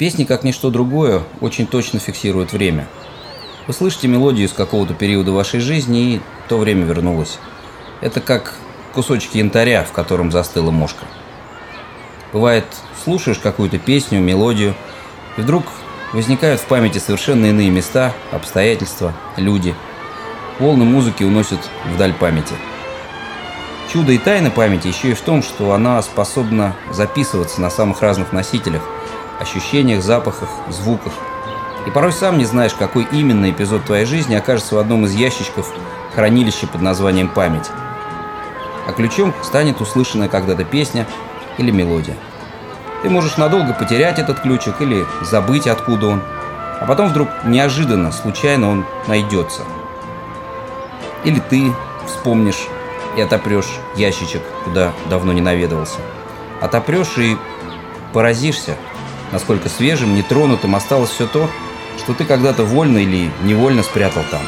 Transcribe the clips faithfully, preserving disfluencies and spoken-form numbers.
Песни, как ничто другое, очень точно фиксируют время. Вы слышите мелодию из какого-то периода вашей жизни, и то время вернулось. Это как кусочек янтаря, в котором застыла мошка. Бывает, слушаешь какую-то песню, мелодию, и вдруг возникают в памяти совершенно иные места, обстоятельства, люди. Волны музыки уносят вдаль памяти. Чудо и тайна памяти еще и в том, что она способна записываться на самых разных носителях, ощущениях, запахах, звуках. И порой сам не знаешь, какой именно эпизод твоей жизни окажется в одном из ящичков хранилища под названием «Память». А ключом станет услышанная когда-то песня или мелодия. Ты можешь надолго потерять этот ключик или забыть, откуда он, а потом вдруг неожиданно, случайно он найдется. Или ты вспомнишь и отопрешь ящичек, куда давно не наведывался. Отопрешь и поразишься, насколько свежим, нетронутым осталось все то, что ты когда-то вольно или невольно спрятал там.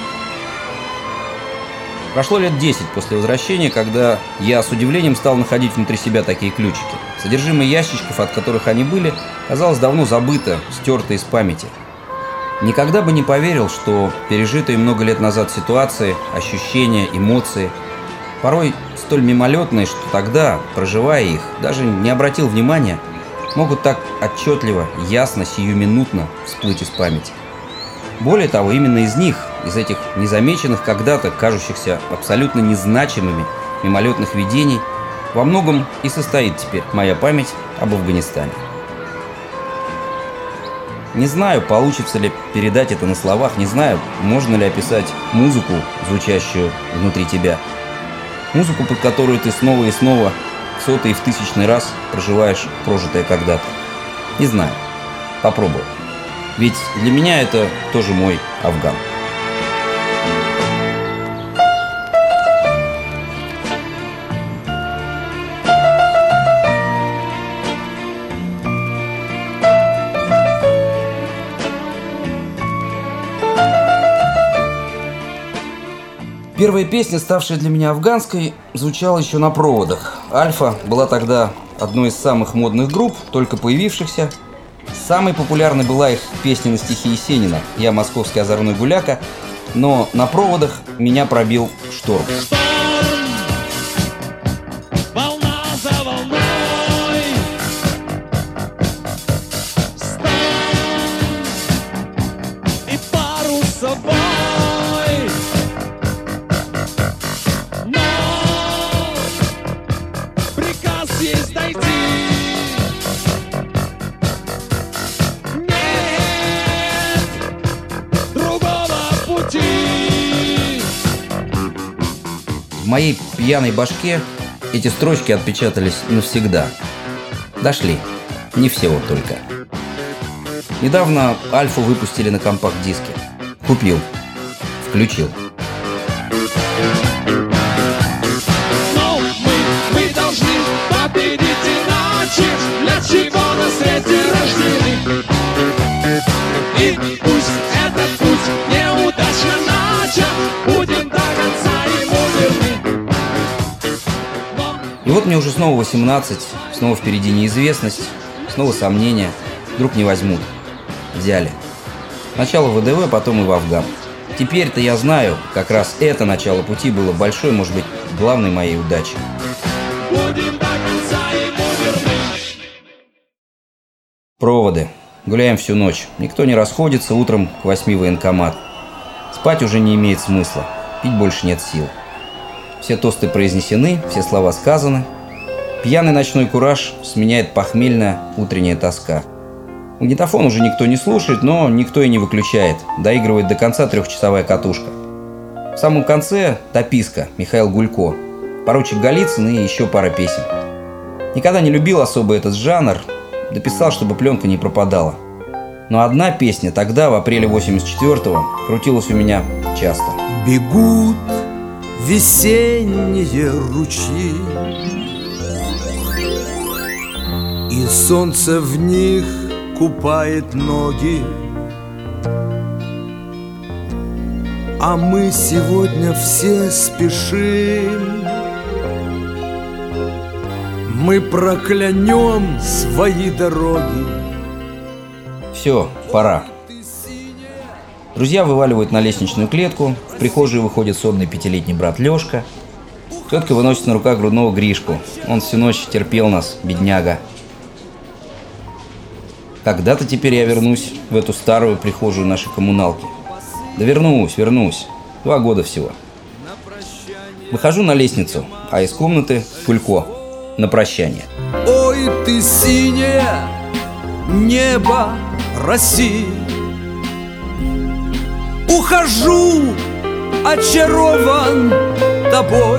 Прошло лет десять после возвращения, когда я с удивлением стал находить внутри себя такие ключики. Содержимое ящичков, от которых они были, казалось давно забыто, стерто из памяти. Никогда бы не поверил, что пережитые много лет назад ситуации, ощущения, эмоции, порой столь мимолетные, что тогда, проживая их, даже не обратил внимания, могут так отчетливо, ясно, сиюминутно всплыть из памяти. Более того, именно из них, из этих незамеченных когда-то, кажущихся абсолютно незначимыми мимолетных видений, во многом и состоит теперь моя память об Афганистане. Не знаю, получится ли передать это на словах, не знаю, можно ли описать музыку, звучащую внутри тебя. Музыку, под которую ты снова и снова в сотый и в тысячный раз проживаешь прожитое когда-то. Не знаю. Попробую. Ведь для меня это тоже мой Афган. Первая песня, ставшая для меня афганской, звучала еще на проводах. «Альфа» была тогда одной из самых модных групп, только появившихся. Самой популярной была их песня на стихи Есенина «Я московский озорной гуляка», но на проводах меня пробил шторм. Волна за волной, стон и парус с собой. Есть дойти. Нет другого пути. В моей пьяной башке эти строчки отпечатались навсегда. Дошли. Не все вот только. Недавно «Альфу» выпустили на компакт-диске. Купил. Включил. Для чего на свете рождены? И пусть этот путь неудачно начат, будем до конца ему верны. Но... И вот мне уже снова восемнадцать, снова впереди неизвестность, снова сомнения. Вдруг не возьмут. Взяли. Сначала в ВДВ, потом и в Афган. Теперь-то я знаю, как раз это начало пути было большой, может быть, главной моей удачей. Будем до конца ему верны. Проводы. Гуляем всю ночь. Никто не расходится, утром к восьми военкомат. Спать уже не имеет смысла. Пить больше нет сил. Все тосты произнесены, все слова сказаны. Пьяный ночной кураж сменяет похмельная утренняя тоска. Магнитофон уже никто не слушает, но никто и не выключает. Доигрывает до конца трехчасовая катушка. В самом конце дописка Михаил Гулько, поручик Голицын и еще пара песен. Никогда не любил особо этот жанр. Дописал, чтобы пленка не пропадала. Но одна песня тогда, в апреле восемьдесят четвёртого, крутилась у меня часто. Бегут весенние ручьи, и солнце в них купает ноги, а мы сегодня все спешим. Мы проклянем свои дороги Все, пора. Друзья вываливают на лестничную клетку, в прихожую выходит сонный пятилетний брат Лешка. Тетка выносит на руках грудного Гришку. Он всю ночь терпел нас, бедняга. Когда-то теперь я вернусь в эту старую прихожую нашей коммуналки. Да вернусь, вернусь. Два года всего. Выхожу на лестницу, а из комнаты Кулько на прощание. Ой, ты синее небо России. Ухожу, очарован тобой.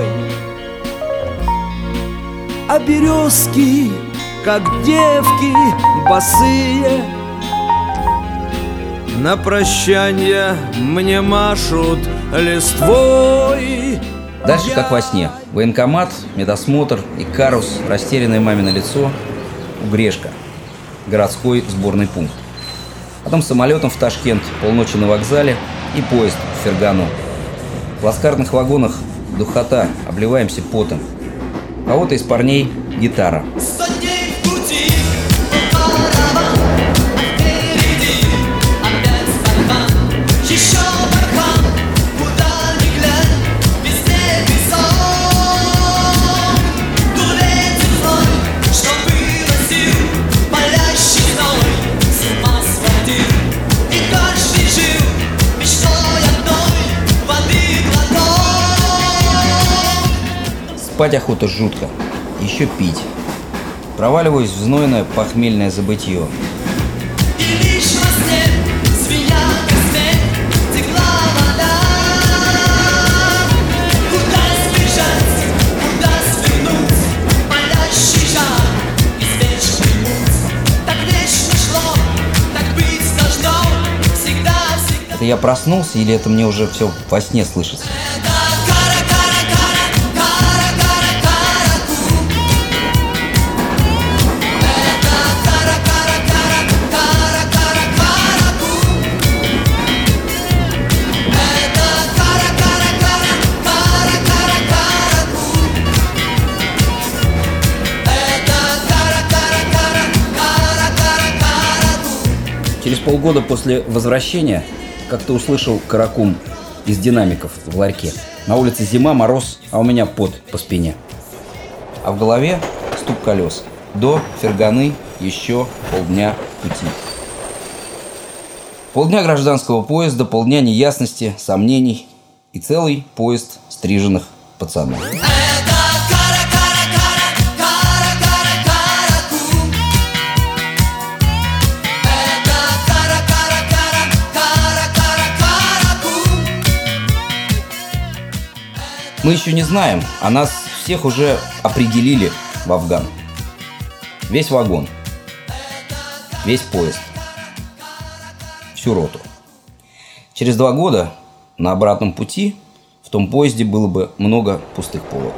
А березки, как девки босые, на прощанье мне машут листвой. Дальше как во сне. Военкомат, медосмотр, Икарус, растерянное мамино лицо, Угрешка, городской сборный пункт. Потом самолетом в Ташкент, полночи на вокзале и поезд в Фергану. В плацкартных вагонах духота, обливаемся потом. У кого-то из парней гитара. Спать охота жутко. Еще пить. Проваливаюсь в знойное похмельное забытье. Это я проснулся или это мне уже все во сне слышится? Через полгода после возвращения как-то услышал каракум из динамиков в ларьке. На улице зима, мороз, а у меня пот по спине. А в голове стук колес. До Ферганы еще полдня пути. Полдня гражданского поезда, полдня неясности, сомнений и целый поезд стриженных пацанов. Мы еще не знаем, а нас всех уже определили в Афган. Весь вагон, весь поезд, всю роту. Через два года на обратном пути в том поезде было бы много пустых полок.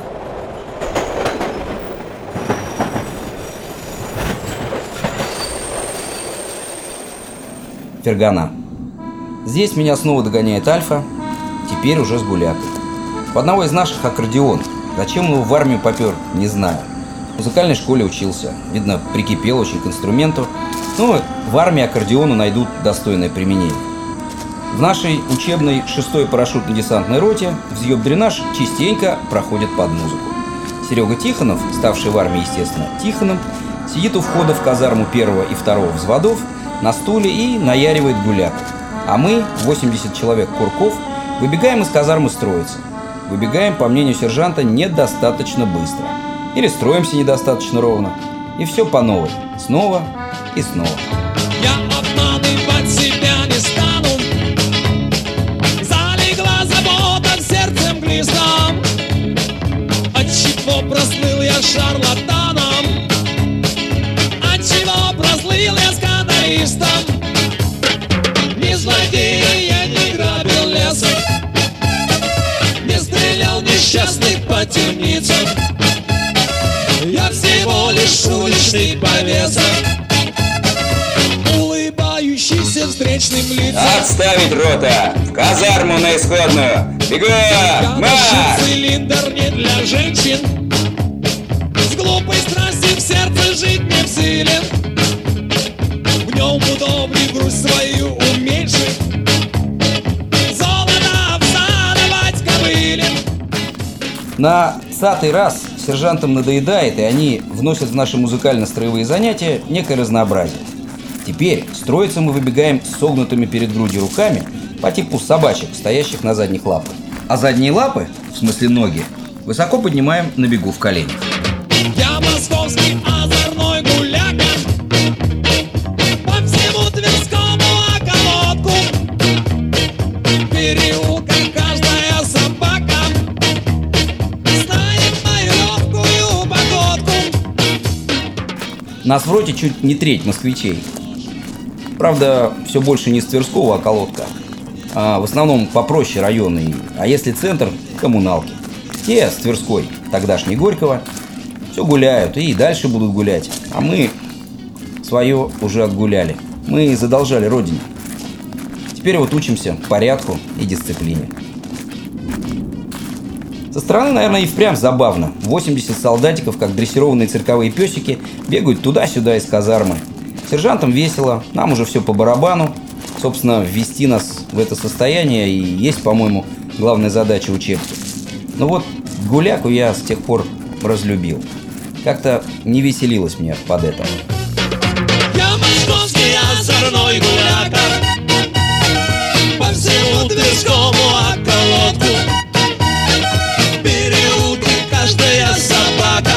Фергана. Здесь меня снова догоняет Альфа, теперь уже с гулякой. У одного из наших аккордеон. Зачем его в армию попер, не знаю. В музыкальной школе учился. Видно, прикипел очень к инструменту. Но в армии аккордеону найдут достойное применение. В нашей учебной шестой парашютно-десантной роте взъеб-дренаж частенько проходит под музыку. Серега Тихонов, ставший в армии, естественно, Тихоном, сидит у входа в казарму первого и второго взводов на стуле и наяривает гуляк. А мы, восемьдесят человек курков, выбегаем из казармы строиться. Выбегаем, по мнению сержанта, недостаточно быстро. Или строимся недостаточно ровно. И все по новой. Снова и снова. Я обманывать себя не стану. Залегла забота в сердце мглистом. Отчего прослыл я шарлатаном? Отчего прослыл я скандалистом? Не злодей я, не грабил лесом, не стрелял несчастных по темницам. Я всего лишь уличный повесок, улыбающийся встречным лицам. Отставить, рота! В казарму на исходную! Бегом! Марш! Цилиндр не для женщин. С глупой страсти в сердце жить не в силе. В днем удобней грусть свою уменьшить. Золото всадовать кобыле. На цатый раз сержантам надоедает, и они вносят в наши музыкально-строевые занятия некое разнообразие. Теперь строиться мы выбегаем с согнутыми перед грудью руками по типу собачек, стоящих на задних лапах. А задние лапы, в смысле ноги, высоко поднимаем на бегу в коленях. Я московский озорной гуляка, по всему Тверскому околотку. В переулках каждая собака знает мою легкую походку. Нас в роте чуть не треть москвичей. Правда, все больше не с Тверского околотка, а в основном попроще районы, а если центр – коммуналки. Те с Тверской, тогдашней Горького, все гуляют и дальше будут гулять, а мы свое уже отгуляли. Мы задолжали родине. Теперь вот учимся порядку и дисциплине. Со стороны, наверное, и впрямь забавно. восемьдесят солдатиков, как дрессированные цирковые песики, бегают туда-сюда из казармы. Сержантам весело, нам уже все по барабану. Собственно, ввести нас в это состояние и есть, по-моему, главная задача учебки. Но вот гуляку я с тех пор разлюбил. Как-то не веселилось мне под это. Я московский озорной гуляка, по всему Тверскому околотку. В переулке каждая собака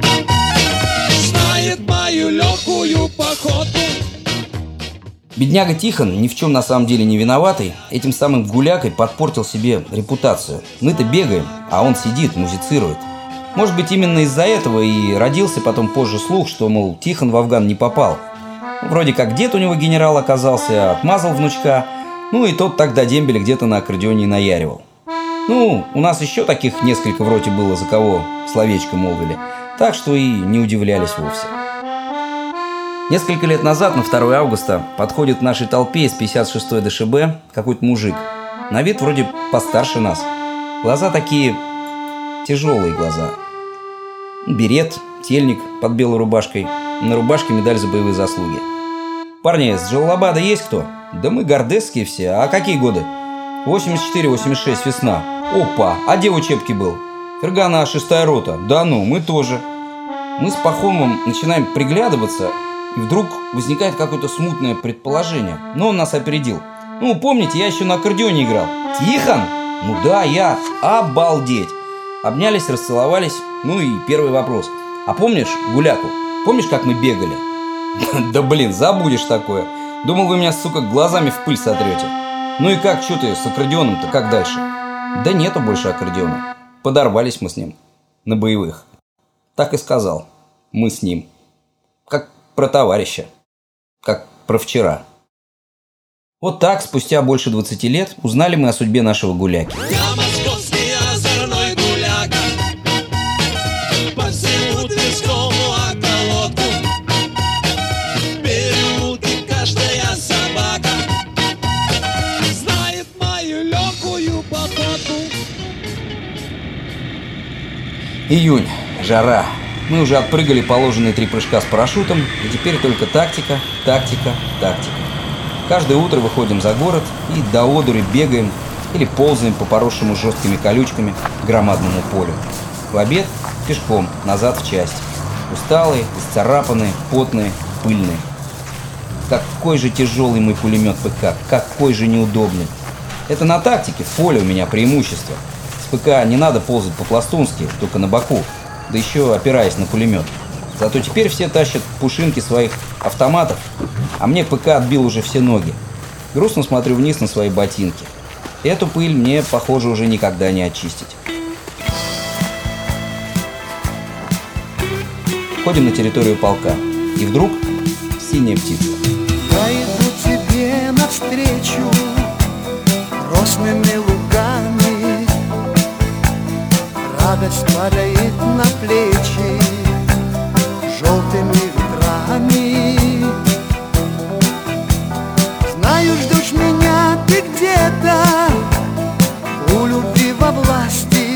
знает мою легкую походку. Бедняга Тихон, ни в чем на самом деле не виноватый, этим самым гулякой подпортил себе репутацию. Мы-то бегаем, а он сидит, музицирует. Может быть, именно из-за этого и родился потом позже слух, что, мол, Тихон в Афган не попал. Вроде как дед у него генерал оказался, отмазал внучка, ну и тот так до дембеля где-то на аккордеоне наяривал. Ну, у нас еще таких несколько в роте было, за кого словечко молвили, так что и не удивлялись вовсе. Несколько лет назад, на второе августа, подходит к нашей толпе из пятьдесят шестой ДШБ какой-то мужик. На вид вроде постарше нас. Глаза такие... тяжелые глаза. Берет, тельник под белой рубашкой. На рубашке медаль за боевые заслуги. «Парни, с Джалалабада есть кто?» «Да мы гордесские все. А какие годы?» восемьдесят четыре восемьдесят шесть, весна. «Опа! А где в учебке был?» «Фергана, шестая рота». «Да ну, мы тоже». Мы с Пахомовым начинаем приглядываться, и вдруг возникает какое-то смутное предположение. Но он нас опередил. «Ну, помните, я еще на аккордеоне играл». «Тихон?» «Ну да, я». «Обалдеть!» Обнялись, расцеловались. Ну и первый вопрос. «А помнишь гуляку? Помнишь, как мы бегали?» «Да блин, забудешь такое. Думал, вы меня, сука, глазами в пыль сотрете». «Ну и как, что ты с аккордеоном-то, как дальше?» «Да нету больше аккордеона. Подорвались мы с ним. На боевых». Так и сказал. Мы с ним. Как про товарища. Как про вчера. Вот так, спустя больше двадцати лет, узнали мы о судьбе нашего гуляки. Я московский озорной гуляка, по всему Тверскому околотку. В переулке каждая собака знает мою легкую походку. Июнь. Жара. Мы уже отпрыгали положенные три прыжка с парашютом, и теперь только тактика, тактика, тактика. Каждое утро выходим за город и до одури бегаем или ползаем по поросшему жесткими колючками громадному полю. В обед пешком назад в часть. Усталые, исцарапанные, потные, пыльные. Какой же тяжелый мой пулемет ПК, какой же неудобный. Это на тактике, в поле у меня преимущество. С ПК не надо ползать по-пластунски, только на боку, да еще опираясь на пулемет. Зато теперь все тащат пушинки своих автоматов, а мне ПК отбил уже все ноги. Грустно смотрю вниз на свои ботинки. Эту пыль мне, похоже, уже никогда не очистить. Ходим на территорию полка, и вдруг синяя птица. Я иду тебе навстречу росными лугами, радость падает на плечи желтыми ветрами. Знаю, ждешь меня ты где-то у любви во власти,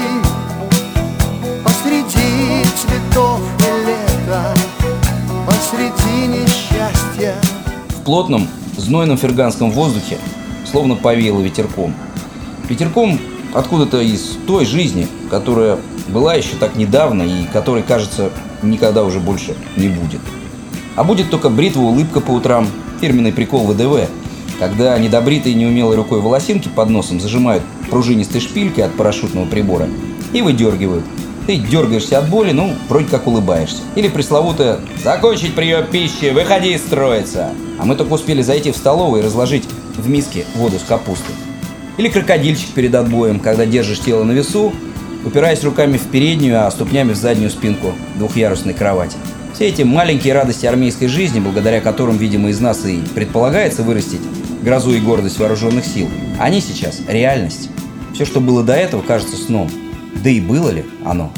посреди цветов и лета, посреди несчастья. В плотном, знойном ферганском воздухе словно повеяло ветерком. Ветерком откуда-то из той жизни, которая была еще так недавно и которой, кажется, никогда уже больше не будет. А будет только бритва, улыбка по утрам, фирменный прикол ВДВ, когда недобритые неумелой рукой волосинки под носом зажимают пружинистой шпилькой от парашютного прибора и выдергивают. Ты дергаешься от боли, ну, вроде как улыбаешься. Или пресловутое «закончить прием пищи, выходи строиться». А мы только успели зайти в столовую и разложить в миске воду с капустой. Или крокодильчик перед отбоем, когда держишь тело на весу, упираясь руками в переднюю, а ступнями в заднюю спинку двухъярусной кровати. Все эти маленькие радости армейской жизни, благодаря которым, видимо, из нас и предполагается вырастить грозу и гордость вооруженных сил, они сейчас реальность. Все, что было до этого, кажется сном. Да и было ли оно?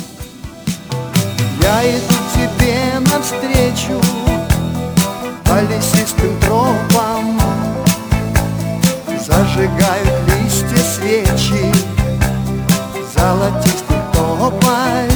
Я иду тебе навстречу по лесистым тропам, зажигают листья свечи золотистый тополь.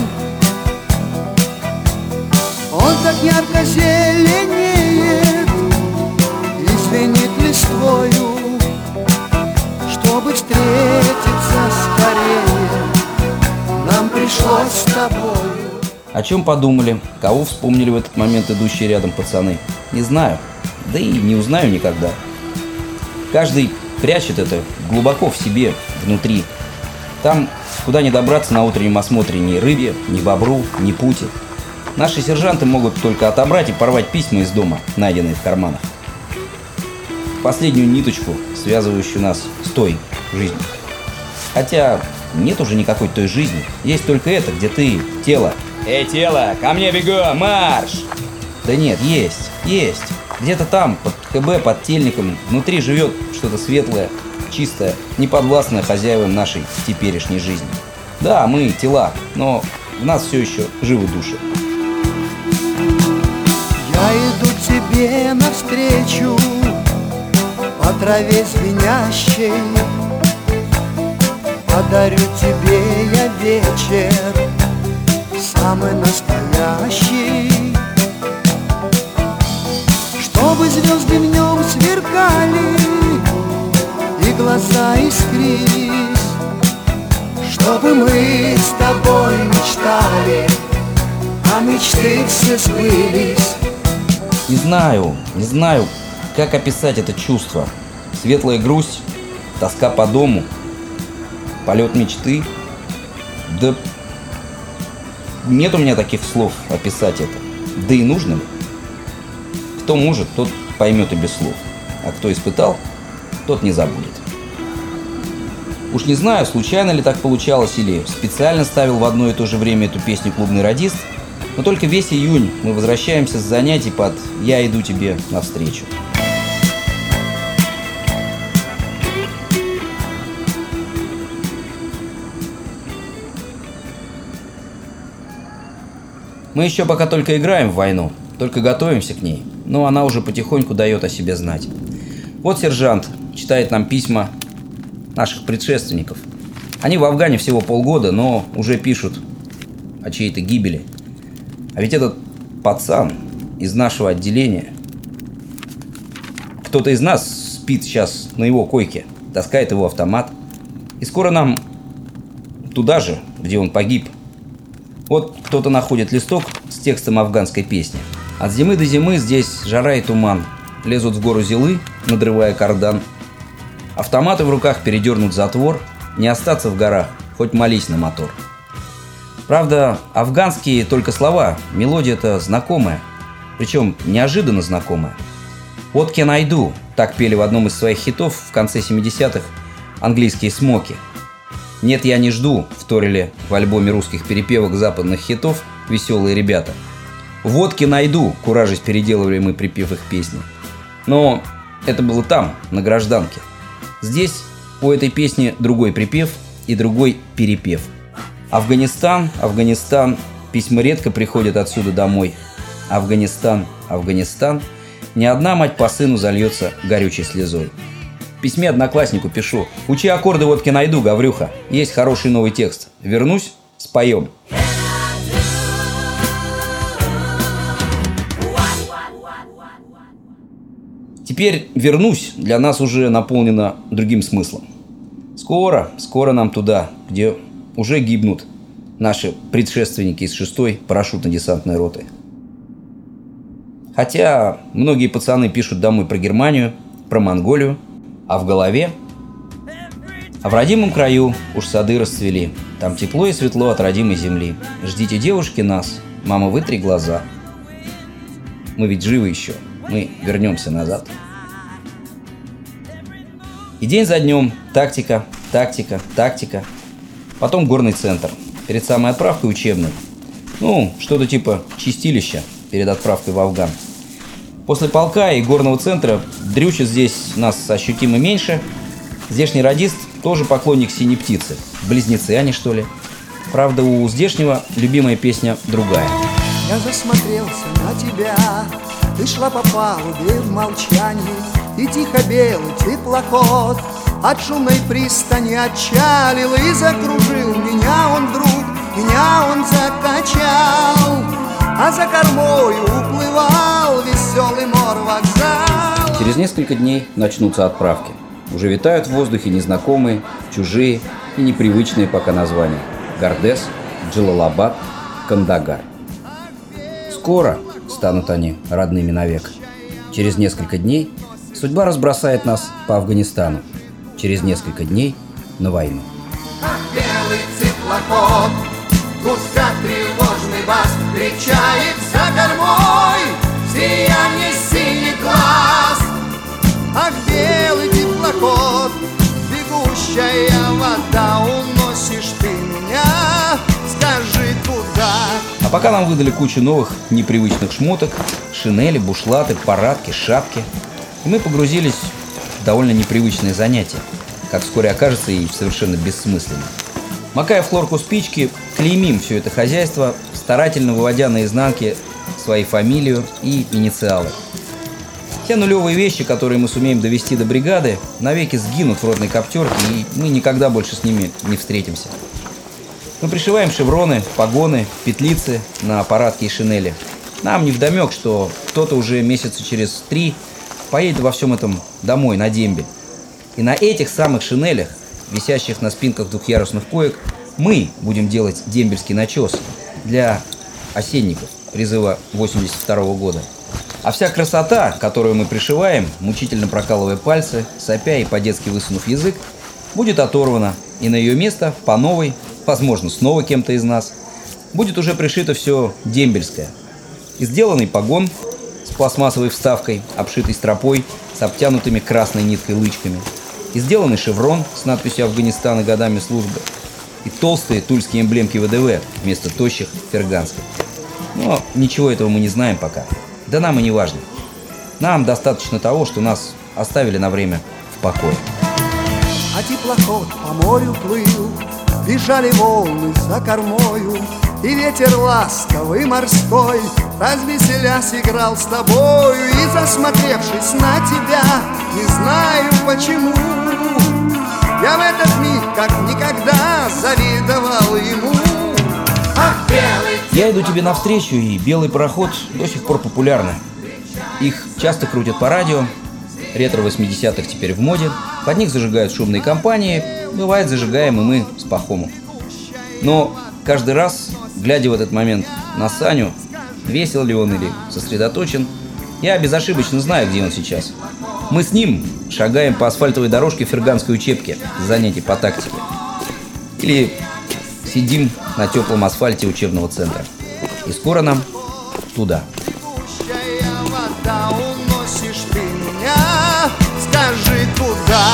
Он так ярко зеленеет и звенит листвою, чтобы встретиться скорее нам пришлось с тобою. О чем подумали, кого вспомнили в этот момент идущие рядом пацаны? Не знаю, да и не узнаю никогда. Каждый прячет это глубоко в себе, внутри. Там, куда не добраться на утреннем осмотре ни рыбе, ни бобру, ни пути. Наши сержанты могут только отобрать и порвать письма из дома, найденные в карманах. Последнюю ниточку, связывающую нас с той жизнью. Хотя нет уже никакой той жизни. Есть только это, где ты – тело. «Эй, тело, ко мне бегом, марш!» Да нет, есть, есть. Где-то там, под КБ, под тельником, внутри живет что-то светлое, чистое, неподвластное хозяевам нашей теперешней жизни. Да, мы – тела, но в нас все еще живы души. Я иду к тебе навстречу по траве звенящей, подарю тебе я вечер самый настоящий, чтобы звезды в нем сверкали и глаза искрились, чтобы мы с тобой мечтали, а мечты все сбылись. Не знаю, не знаю, как описать это чувство. Светлая грусть, тоска по дому, полет мечты. Да нет у меня таких слов описать это. Да и нужно ли? Кто может, тот поймет и без слов. А кто испытал, тот не забудет. Уж не знаю, случайно ли так получалось или специально ставил в одно и то же время эту песню клубный радист, но только весь июнь мы возвращаемся с занятий под «Я иду тебе навстречу». Мы еще пока только играем в войну, только готовимся к ней, но она уже потихоньку дает о себе знать. Вот сержант читает нам письма наших предшественников. Они в Афгане всего полгода, но уже пишут о чьей-то гибели. А ведь этот пацан из нашего отделения, кто-то из нас спит сейчас на его койке, таскает его автомат, и скоро нам туда же, где он погиб. Вот кто-то находит листок с текстом афганской песни. От зимы до зимы здесь жара и туман. Лезут в гору зилы, надрывая кардан. Автоматы в руках передернут затвор. Не остаться в горах, хоть молись на мотор. Правда, афганские только слова. Мелодия-то знакомая. Причем неожиданно знакомая. «What can I do?» Так пели в одном из своих хитов в конце семидесятых английские смоки. «Нет, я не жду», вторили в альбоме русских перепевок западных хитов «Веселые ребята». «Водки найду», куражись переделывали мы припев их песни. Но это было там, на гражданке. Здесь у этой песни другой припев и другой перепев. Афганистан, Афганистан, письма редко приходят отсюда домой. Афганистан, Афганистан, ни одна мать по сыну зальется горючей слезой. В письме однокласснику пишу: «Учи аккорды, водки найду, Гаврюха. Есть хороший новый текст. Вернусь, споем». Теперь «вернусь» для нас уже наполнено другим смыслом. Скоро, скоро нам туда, где уже гибнут наши предшественники из шестой парашютно-десантной роты. Хотя многие пацаны пишут домой про Германию, про Монголию, а в голове: а в родимом краю уж сады расцвели, там тепло и светло от родимой земли. Ждите, девушки, нас, мама, вытри глаза. Мы ведь живы еще, мы вернемся назад. И день за днем тактика, тактика, тактика. Потом горный центр. Перед самой отправкой учебной. Ну, что-то типа чистилища перед отправкой в Афган. После полка и горного центра дрючат здесь нас ощутимо меньше. Здешний радист тоже поклонник «Синей птицы». Близнецы они, что ли? Правда, у здешнего любимая песня другая. Я засмотрелся на тебя, ты шла по палубе в молчании, и тихо белый теплоход от шумной пристани отчалил и закружил меня он вдруг, меня он закачал, а за кормою уплывал веселый морвокзал. Через несколько дней начнутся отправки. Уже витают в воздухе незнакомые, чужие и непривычные пока названия: Гардес, Джалалабад, Кандагар. Скоро станут они родными навек. Через несколько дней судьба разбросает нас по Афганистану. Через несколько дней на войну. Как белый теплоход, густо тревожный бас кричает за кормой, сияние синий глаз. Ах, белый теплоход, бегущая вода, уносишь ты меня, скажи куда. А пока нам выдали кучу новых непривычных шмоток, шинели, бушлаты, парадки, шапки. И мы погрузились в довольно непривычные занятия, как вскоре окажется и совершенно бессмысленно. Макая в хлорку спички, клеймим все это хозяйство, старательно выводя наизнанке свои фамилию и инициалы. Те нулевые вещи, которые мы сумеем довести до бригады, навеки сгинут в родной коптерке, и мы никогда больше с ними не встретимся. Мы пришиваем шевроны, погоны, петлицы на парадки и шинели. Нам невдомек, что кто-то уже месяца через три поедет во всем этом домой, на дембель. И на этих самых шинелях, висящих на спинках двухъярусных коек, мы будем делать дембельский начес для осенников призыва восемьдесят второго года. А вся красота, которую мы пришиваем, мучительно прокалывая пальцы, сопя и по-детски высунув язык, будет оторвана, и на ее место по новой, возможно, снова кем-то из нас, будет уже пришито все дембельское. И сделанный погон с пластмассовой вставкой, обшитый стропой, с обтянутыми красной ниткой лычками, и сделанный шеврон с надписью «Афганистан» и годами службы, и толстые тульские эмблемки ВДВ вместо тощих ферганских. Но ничего этого мы не знаем пока. Да нам и не важно. Нам достаточно того, что нас оставили на время в покое. А теплоход по морю плыл, бежали волны за кормою, и ветер ласковый морской, развеселясь, играл с тобою. И засмотревшись на тебя, не знаю почему, я в этот миг как никогда завидовал ему. Ах, белый... Я иду тебе навстречу, и белый пароход до сих пор популярны. Их часто крутят по радио, ретро восьмидесятых теперь в моде, под них зажигают шумные компании, бывает зажигаем и мы с Пахомом. Но каждый раз, глядя в этот момент на Саню, весел ли он или сосредоточен, я безошибочно знаю, где он сейчас. Мы с ним шагаем по асфальтовой дорожке ферганской учебки с занятий по тактике. Или сидим на теплом асфальте учебного центра. И скоро нам туда. Вода, уносишь ты меня, скажи куда.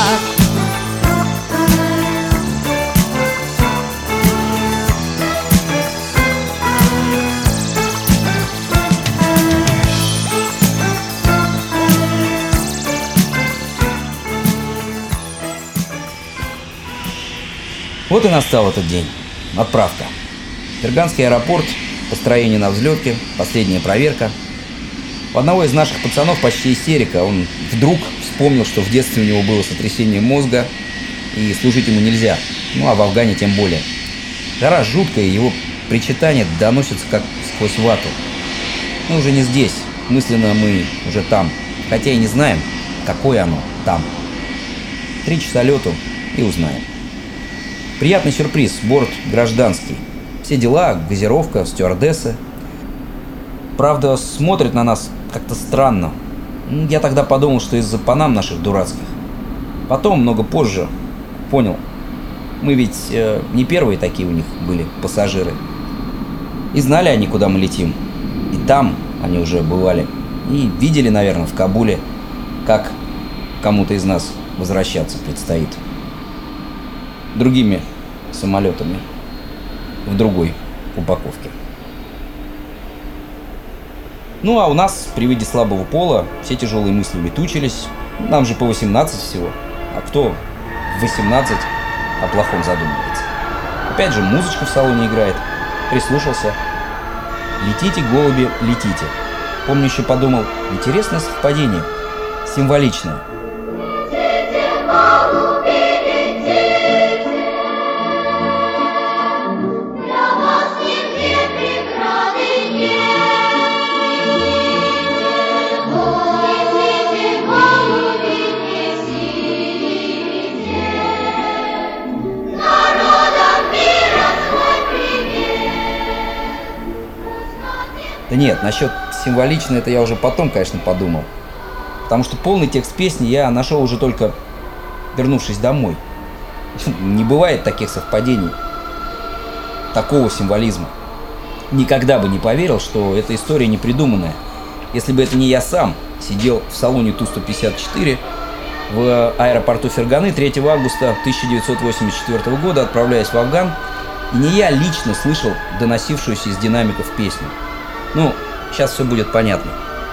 Вот и настал этот день. Отправка. Ферганский аэропорт, построение на взлетке, последняя проверка. У одного из наших пацанов почти истерика. Он вдруг вспомнил, что в детстве у него было сотрясение мозга, и служить ему нельзя. Ну, а в Афгане тем более. Жара жуткая, его причитания доносятся как сквозь вату. Мы уже не здесь. Мысленно мы уже там. Хотя и не знаем, какое оно там. Три часа лету и узнаем. Приятный сюрприз, борт гражданский. Все дела, газировка, стюардессы. Правда, смотрят на нас как-то странно. Я тогда подумал, что из-за панам наших дурацких. Потом, много позже, понял. Мы ведь э, не первые такие у них были пассажиры. И знали они, куда мы летим. И там они уже бывали. И видели, наверное, в Кабуле, как кому-то из нас возвращаться предстоит. Другими самолетами. В другой упаковке. Ну а у нас при виде слабого пола все тяжелые мысли улетучились. Нам же по восемнадцать всего. А кто в восемнадцать о плохом задумывается? Опять же, музычка в салоне играет. Прислушался. Летите, голуби, летите. Помню, еще подумал, интересное совпадение. Символичное. Да нет, насчет символично это я уже потом, конечно, подумал. Потому что полный текст песни я нашел уже только вернувшись домой. Не бывает таких совпадений, такого символизма. Никогда бы не поверил, что эта история не придуманная. Если бы это не я сам сидел в салоне Ту сто пятьдесят четыре в аэропорту Ферганы третьего августа тысяча девятьсот восемьдесят четвёртого года, отправляясь в Афган, и не я лично слышал доносившуюся из динамиков песню. Ну, сейчас все будет понятно.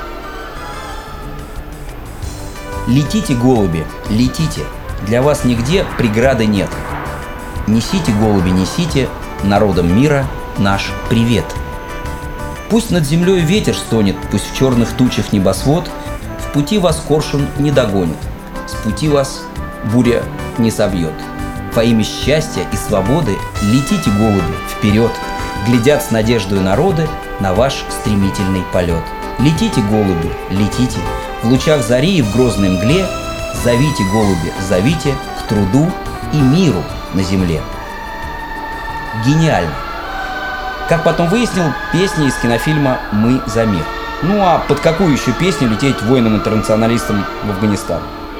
Летите, голуби, летите. Для вас нигде преграды нет. Несите, голуби, несите народам мира наш привет. Пусть над землей ветер стонет, пусть в черных тучах небосвод, в пути вас коршун не догонит, с пути вас буря не собьет. Во имя счастья и свободы летите, голуби, вперед. Глядят с надеждой народы на ваш стремительный полет. Летите, голуби, летите, в лучах зари и в грозной мгле. Зовите, голуби, зовите к труду и миру на земле. Гениально. Как потом выяснил, песня из кинофильма «Мы за мир». Ну а под какую еще песню лететь воинам-интернационалистам в Афганистан?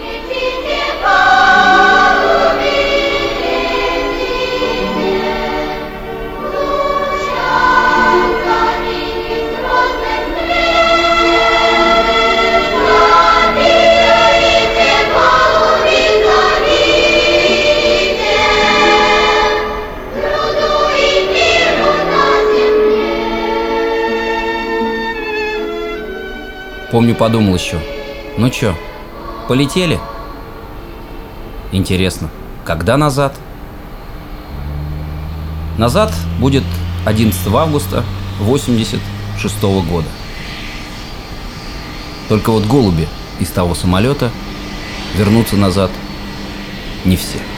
Помню, подумал еще. Ну чё, полетели? Интересно, когда назад? Назад будет одиннадцатого августа восемьдесят шестого года. Только вот голуби из того самолета вернутся назад не все.